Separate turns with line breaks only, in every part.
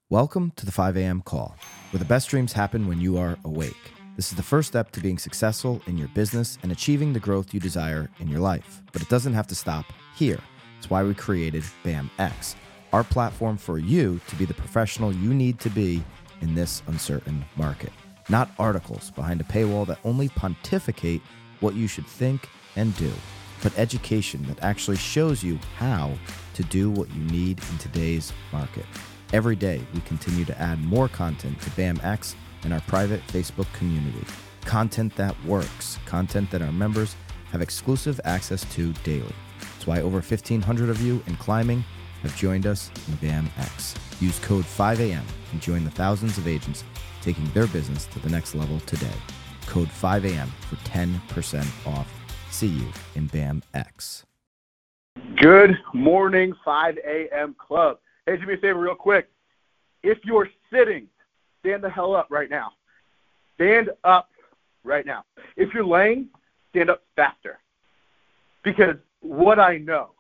Welcome to the 5 a.m. call, where the best dreams happen when you are awake. This is the first step to being successful in your business and achieving the growth you desire in your life. But it doesn't have to stop here. It's why we created BAMX, our platform for you to be the professional you need to be in this uncertain market. Not articles behind a paywall that only pontificate what you should think and do, but education that actually shows you how to do what you need in today's market. Every day, we continue to add more content to BAMX and our private Facebook community. Content that works, content that our members have exclusive access to daily. That's why over 1,500 of you in climbing have joined us in BAMX. Use code 5am and join the thousands of agents taking their business to the next level today. Code 5am for 10% off. See you in BAMX.
Good morning, 5 a.m. Club. Hey, do me a favor real quick. If you're sitting, stand the hell up right now. Stand up right now. If you're laying, stand up faster. Because what I know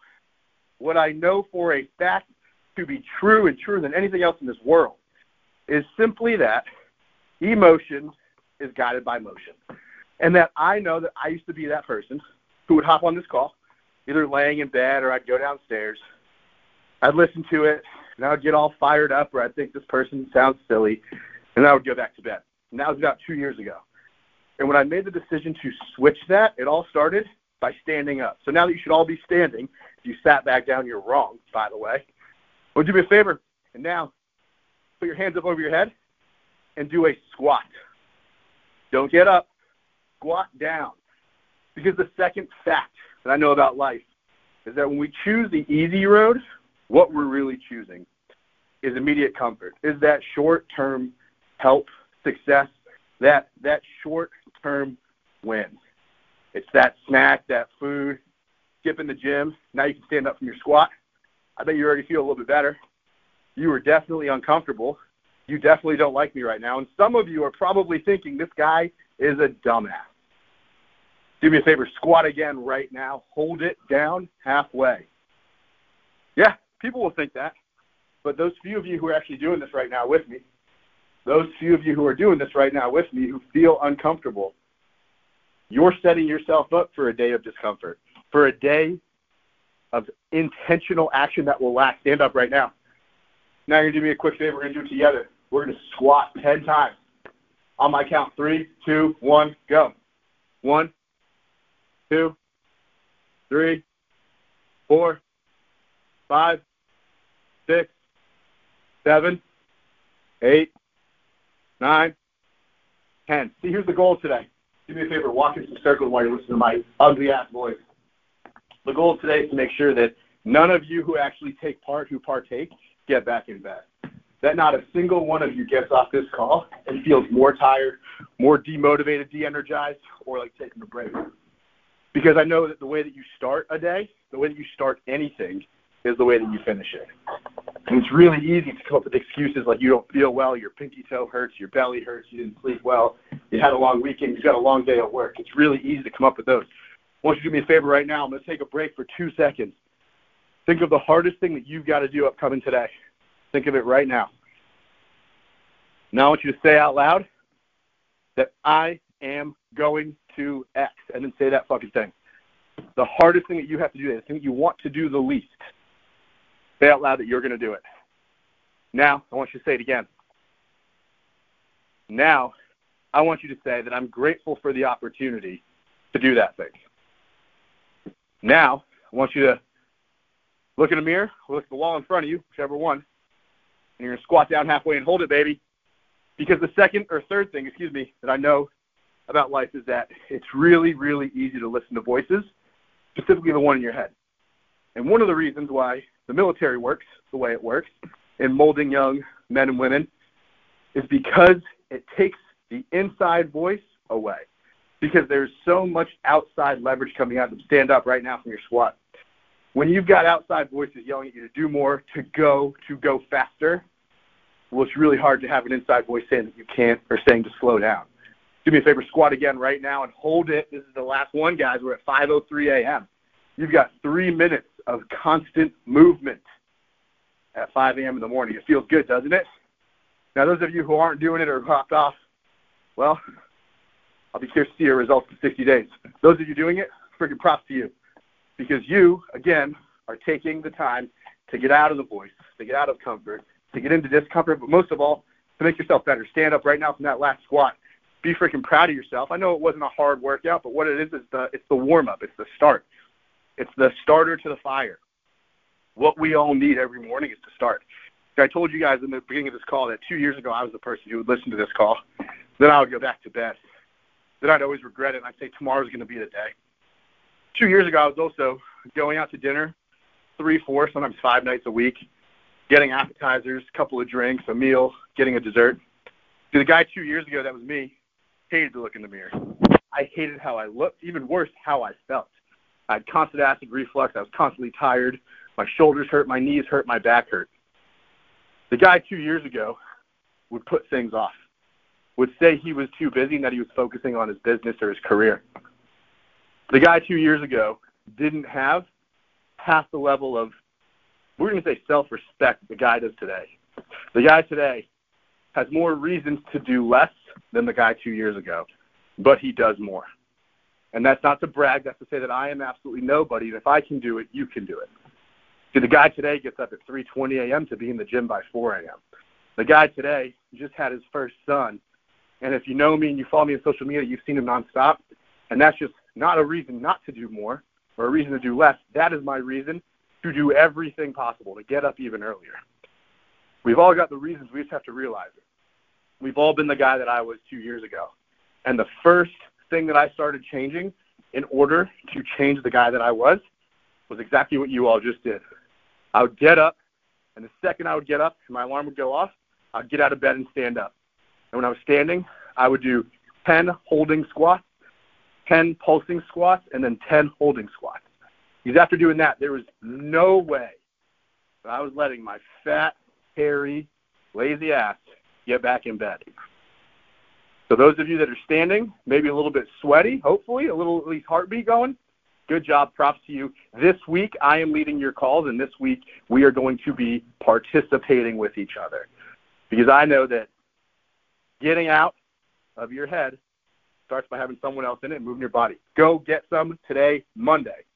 for a fact to be true and truer than anything else in this world is simply that emotion is guided by motion. And that I know that I used to be that person who would hop on this call, either laying in bed or I'd go downstairs. I'd listen to it, and I would get all fired up, or I'd think this person sounds silly, and I would go back to bed. And that was about 2 years ago. And when I made the decision to switch that, it all started by standing up. So now that you should all be standing, if you sat back down, you're wrong, by the way. Well, do me a favor, and now put your hands up over your head and do a squat. Don't get up. Squat down. Because the second fact that I know about life is that when we choose the easy road, what we're really choosing is immediate comfort, is that short-term help, success, that short-term win. It's that snack, that food, skipping the gym. Now you can stand up from your squat. I bet you already feel a little bit better. You were definitely uncomfortable. You definitely don't like me right now. And some of you are probably thinking this guy is a dumbass. Do me a favor, squat again right now. Hold it down halfway. Yeah, people will think that. But those few of you who are actually doing this right now with me, those few of you who are doing this right now with me who feel uncomfortable, you're setting yourself up for a day of discomfort, for a day of intentional action that will last. Stand up right now. Now you're going to do me a quick favor. We're going to do it together. We're going to squat 10 times. On my count, 3, 2, 1, go. 1, 2, 3, 4, 5, 6, 7, 8, 9, 10. See, here's the goal today. Do me a favor, walk in some circles while you're listening to my ugly-ass voice. The goal today is to make sure that none of you who actually take part, who partake, get back in bed. That not a single one of you gets off this call and feels more tired, more demotivated, de-energized, or like taking a break. Because I know that the way that you start a day, the way that you start anything, is the way that you finish it. And it's really easy to come up with excuses like you don't feel well, your pinky toe hurts, your belly hurts, you didn't sleep well, you had a long weekend, you got a long day at work. It's really easy to come up with those. I want you to do me a favor right now. I'm going to take a break for 2 seconds. Think of the hardest thing that you've got to do upcoming today. Think of it right now. Now I want you to say out loud that I am going to X, and then say that fucking thing. The hardest thing that you have to do, the thing that you want to do the least, say out loud that you're going to do it. Now, I want you to say it again. Now, I want you to say that I'm grateful for the opportunity to do that thing. Now, I want you to look in a mirror, look at the wall in front of you, whichever one, and you're going to squat down halfway and hold it, baby. Because the second or third thing, that I know about life is that it's really, really easy to listen to voices, specifically the one in your head. And one of the reasons why the military works the way it works in molding young men and women is because it takes the inside voice away. Because there's so much outside leverage coming out of them. Stand up right now from your squat. When you've got outside voices yelling at you to do more, to go faster, well, it's really hard to have an inside voice saying that you can't or saying to slow down. Do me a favor, squat again right now and hold it. This is the last one, guys. We're at 5:03 a.m. You've got 3 minutes of constant movement at 5 a.m. in the morning. It feels good, doesn't it? Now, those of you who aren't doing it or hopped off, well, I'll be curious to see your results in 60 days. Those of you doing it, freaking props to you. Because you, again, are taking the time to get out of the voice, to get out of comfort, to get into discomfort, but most of all, to make yourself better. Stand up right now from that last squat. Be freaking proud of yourself. I know it wasn't a hard workout, but what it is it's the warm-up. It's the start. It's the starter to the fire. What we all need every morning is to start. I told you guys in the beginning of this call that 2 years ago I was the person who would listen to this call. Then I would go back to bed. Then I'd always regret it, and I'd say tomorrow's going to be the day. 2 years ago I was also going out to dinner 3, 4, sometimes 5 nights a week, getting appetizers, a couple of drinks, a meal, getting a dessert. See, the guy 2 years ago, that was me, hated to look in the mirror. I hated how I looked, even worse, how I felt. I had constant acid reflux. I was constantly tired. My shoulders hurt, my knees hurt, my back hurt. The guy 2 years ago would put things off, would say he was too busy and that he was focusing on his business or his career. The guy 2 years ago didn't have half the level of, we're going to say self-respect the guy does today. The guy today has more reasons to do less than the guy 2 years ago, but he does more. And that's not to brag. That's to say that I am absolutely nobody, and if I can do it, you can do it. See, the guy today gets up at 3:20 a.m. to be in the gym by 4 a.m. The guy today just had his first son, and if you know me and you follow me on social media, you've seen him nonstop, and that's just not a reason not to do more or a reason to do less. That is my reason to do everything possible, to get up even earlier. We've all got the reasons. We just have to realize it. We've all been the guy that I was 2 years ago, and the first thing that I started changing in order to change the guy that I was exactly what you all just did. I would get up, and the second I would get up and my alarm would go off, I'd get out of bed and stand up. And when I was standing, I would do 10 holding squats, 10 pulsing squats, and then 10 holding squats. Because after doing that, there was no way that I was letting my fat, hairy, lazy ass get back in bed. So those of you that are standing, maybe a little bit sweaty, hopefully, a little at least heartbeat going, good job, props to you. This week, I am leading your calls, and this week, we are going to be participating with each other. Because I know that getting out of your head starts by having someone else in it and moving your body. Go get some today, Monday.